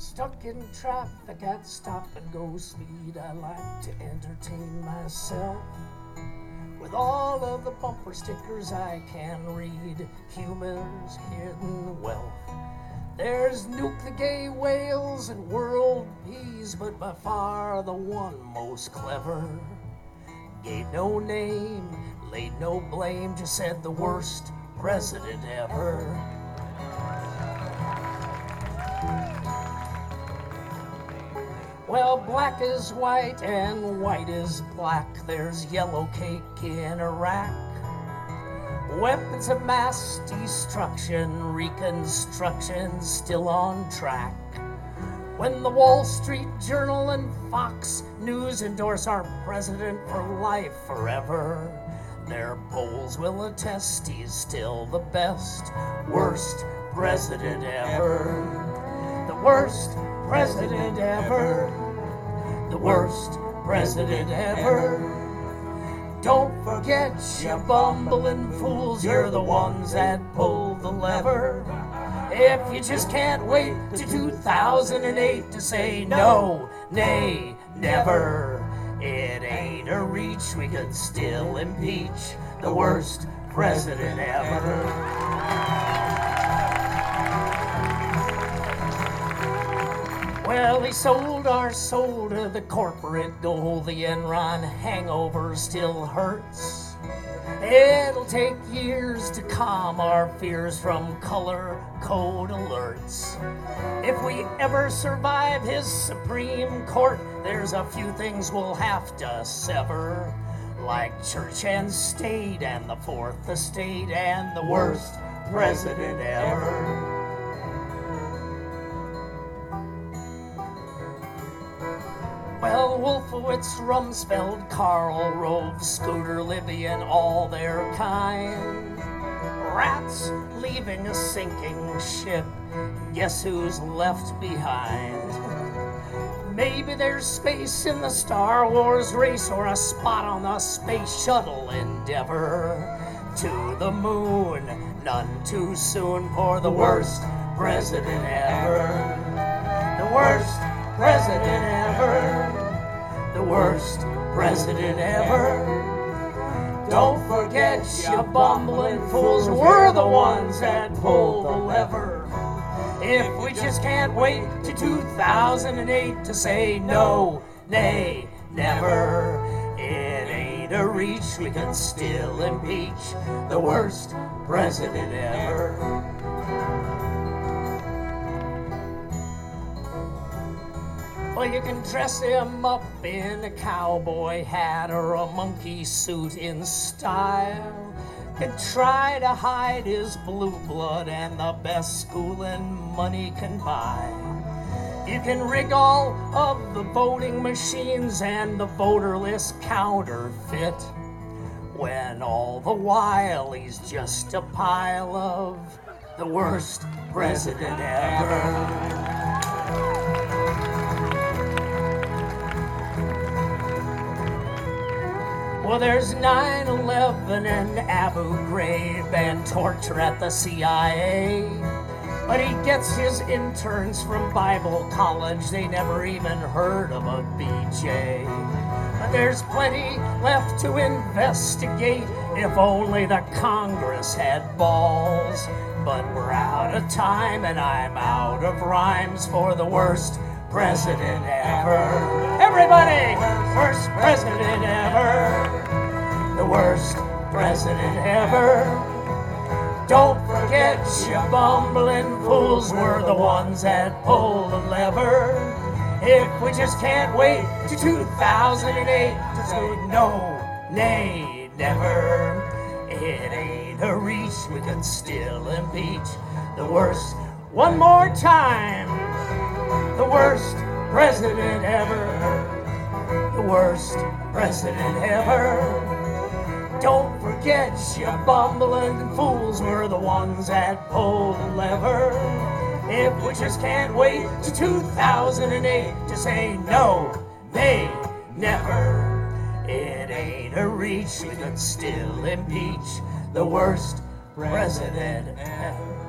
Stuck in traffic at stop and go speed, I like to entertain myself with all of the bumper stickers I can read. Humans, hidden wealth. There's Nuke the Gay Whales and World Peace, but by far the one most clever gave no name, laid no blame, just said the worst president ever. Well, black is white and white is black. There's yellow cake in Iraq. Weapons of mass destruction, reconstruction still on track. When the Wall Street Journal and Fox News endorse our president for life forever, their polls will attest he's still the best, worst president ever. The worst president ever. The worst president ever. Don't forget, you bumbling fools, you're the ones that pull the lever. If you just can't wait to 2008 to say no, nay, never, it ain't a reach, we could still impeach the worst president ever. Well, he sold our soul to the corporate gold. The Enron hangover still hurts. It'll take years to calm our fears from color code alerts. If we ever survive his Supreme Court, there's a few things we'll have to sever, like church and state and the Fourth Estate and the worst president ever. Well, Wolfowitz, Rumsfeld, Karl Rove, Scooter, Libby, and all their kind. Rats leaving a sinking ship. Guess who's left behind? Maybe there's space in the Star Wars race or a spot on the Space Shuttle Endeavor. To the moon, none too soon for the worst president ever. The worst president ever. The worst president ever. Don't forget, you bumbling fools, we're the ones that pull the lever. If we just can't wait to 2008 to say no, nay, never, it ain't a reach, we can still impeach the worst president ever. Well, you can dress him up in a cowboy hat or a monkey suit in style. Can try to hide his blue blood and the best schooling money can buy. You can rig all of the voting machines and the voter list counterfeit, when all the while he's just a pile of the worst president ever. Well, there's 9/11 and Abu Ghraib and torture at the CIA. But he gets his interns from Bible college. They never even heard of a BJ. But there's plenty left to investigate if only the Congress had balls. But we're out of time and I'm out of rhymes for the worst president ever. Everybody! Worst president ever. The worst president ever. Don't forget, you bumbling fools, we're the ones that pull the lever. If we just can't wait to 2008 to say no, nay, never, it ain't a reach, we can still impeach the worst. One more time. The worst president ever. The worst president ever. Don't forget, you bumbling fools, we're the ones that pull the lever. If we just can't wait to 2008 to say no, nay, never, it ain't a reach, we can still impeach the worst president ever.